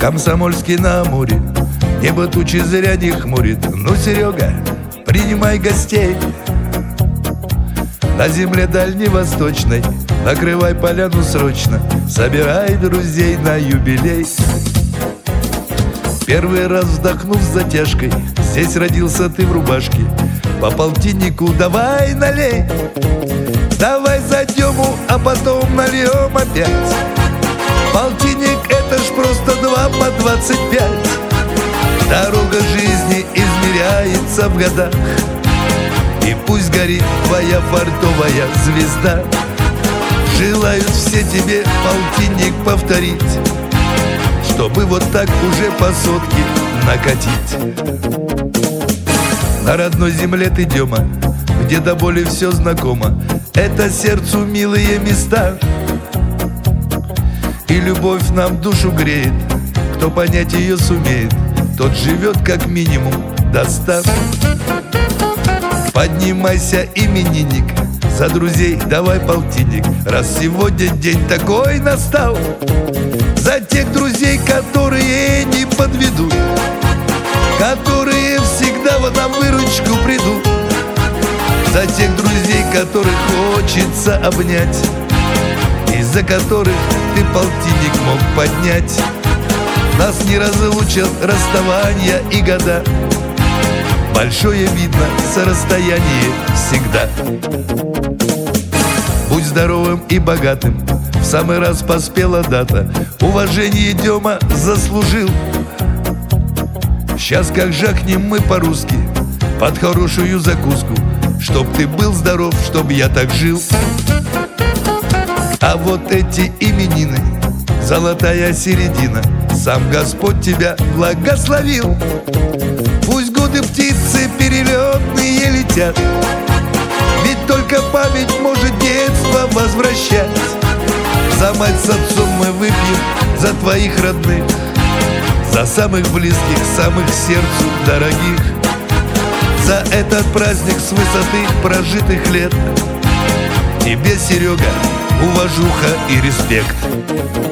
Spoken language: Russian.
Комсомольский на Амуре, небо тучи зря не хмурит. Ну, Серега, принимай гостей. На земле дальневосточной накрывай поляну срочно, собирай друзей на юбилей. Первый раз вздохнув с затяжкой, здесь родился ты в рубашке. По полтиннику давай налей. Давай за Дему, а потом нальем опять. Полтинник — это ж просто 2 по 25. Дорога жизни измеряется в годах, и пусть горит твоя фартовая звезда. Желают все тебе полтинник повторить, чтобы вот так уже по сотке накатить. На родной земле ты, Дема, где до боли все знакомо. Это сердцу милые места, и любовь нам душу греет. Кто понять ее сумеет, тот живет как минимум до 100. Поднимайся, именинник, за друзей давай полтинник, раз сегодня день такой настал. За тех друзей, которые не подведут, которые всегда на выручку придут. За тех друзей, которых хочется обнять, из-за которых ты полтинник мог поднять. Нас не разлучат расставания и года, большое видно с расстояния всегда. Будь здоровым и богатым, в самый раз поспела дата. Уважение Дема заслужил. Сейчас как жахнем мы по-русски под хорошую закуску, чтоб ты был здоров, чтоб я так жил. А вот эти именины, золотая середина, сам Господь тебя благословил. Пусть годы птицы перелетные летят, ведь только память может детство возвращать. За мать с отцом мы выпьем, за твоих родных, за самых близких, самых сердцу дорогих. За этот праздник с высоты прожитых лет тебе, Серега, уважуха и респект.